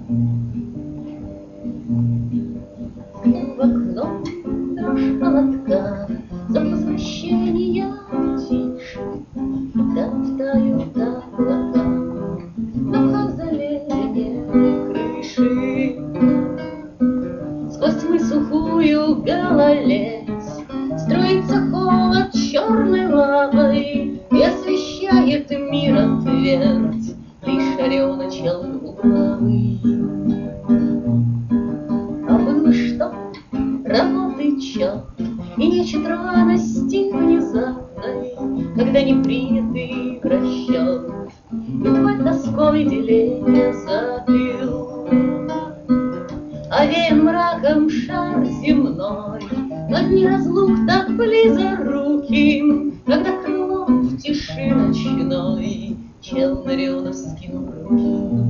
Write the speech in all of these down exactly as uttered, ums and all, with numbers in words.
В окно дрожь холодка, за возвращение тише, там тают облака, но как залезли крыши. Сквозь тьмы сухую гололедь струится холод черной лавой и освещает мир отверть лишь орел чел угловый. А было что, работы чет, и нечет радости внезапной, когда не принятый в расчет, и твой тоской деление закрыл. Овеян мраком шар земной, но дни разлук так близоруким, когда крыло в тиши ночной чел Нарионов скинул руки.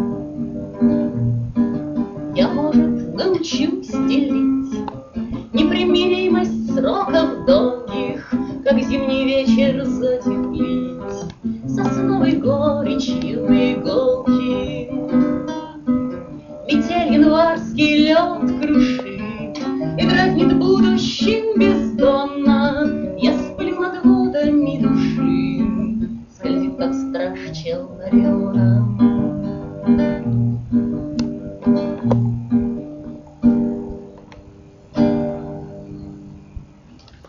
Я, может, научусь делить непримиримость сроков долгих, как зимний вечер затеплить сосновой горечью иголки. Метель январский лед крушит и дразнит будущим бездонно. Я сплю над водами души, скользит, как страж чел Нарионов.